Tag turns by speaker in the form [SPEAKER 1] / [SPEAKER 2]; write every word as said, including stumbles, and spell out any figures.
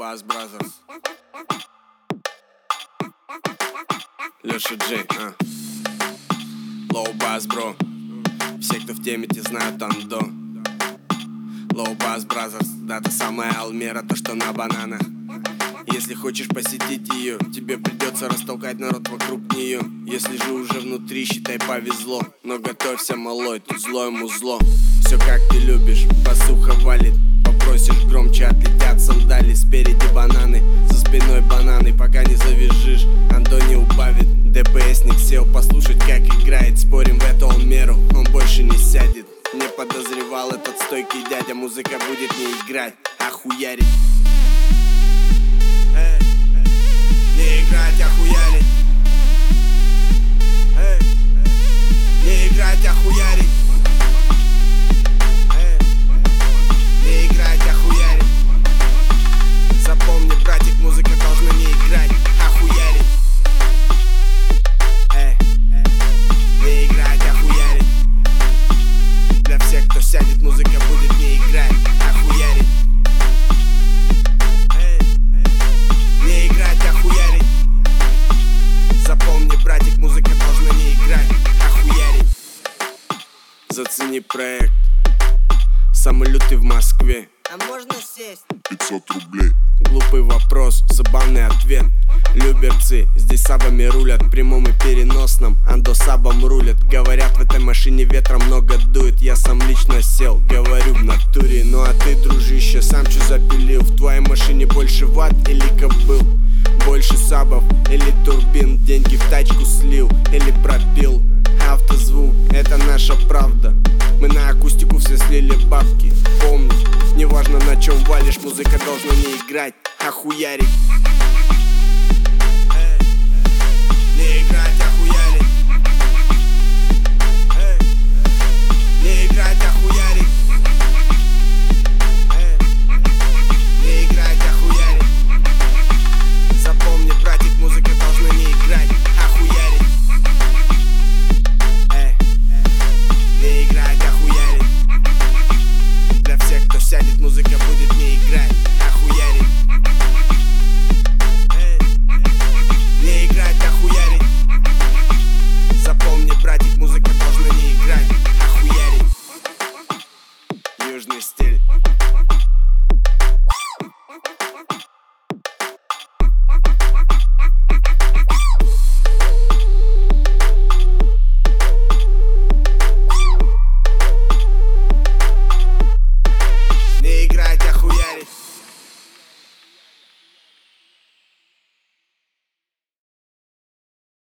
[SPEAKER 1] Bass Brothers. Леша Джей, а. Low Bass Bro. Все, кто в теме, те знают Андо. Low Bass Brothers. Да, та самая Алмера, то, что на бананах. Если хочешь посетить ее, тебе придется растолкать народ вокруг нее. Если же уже внутри, считай, повезло. Но готовься, малой, тут злое музло. Все как ты любишь, басуха валит. Попросишь громче, отлетят сандали. Спереди бананы, за спиной бананы. Пока не завяжешь, Андо не убавит. ДПСник сел послушать, как играет. Спорим в эту Алмеру, он больше не сядет. Не подозревал этот стойкий дядя. Музыка будет не играть, а хуярить. Не играть, а хуярить. Эй, не играть, а хуярить. Эй, не играть, а хуярить. Запомни, братик, музыка должна не играть, а хуярить. Эй, не играть, а хуярить. Для всех, кто сядет, музыка будет не играть, а хуярить. Запомни, братик, музыка должна не играть, а хуярить. Зацени проект. Самый лютый в Москве.
[SPEAKER 2] А можно сесть?
[SPEAKER 3] пятьсот рублей.
[SPEAKER 1] Глупый вопрос, забавный ответ. Люберцы, здесь сабами рулят. В прямом и переносном, Андо сабом рулят. Говорят, в этой машине ветра много дует. Я сам лично сел, говорю в натуре. Ну а ты, дружище, сам чё запилил? В твоей машине больше ватт или кобыл? Больше сабов или турбин? Деньги в тачку слил или пропил? Автозвук, это наша правда. Мы на акустику все слили бабки. Помни, неважно на чем валишь, музыка должна не играть, а хуярить. Эй, не играть, а хуярить. Эй, не играть, а хуярить.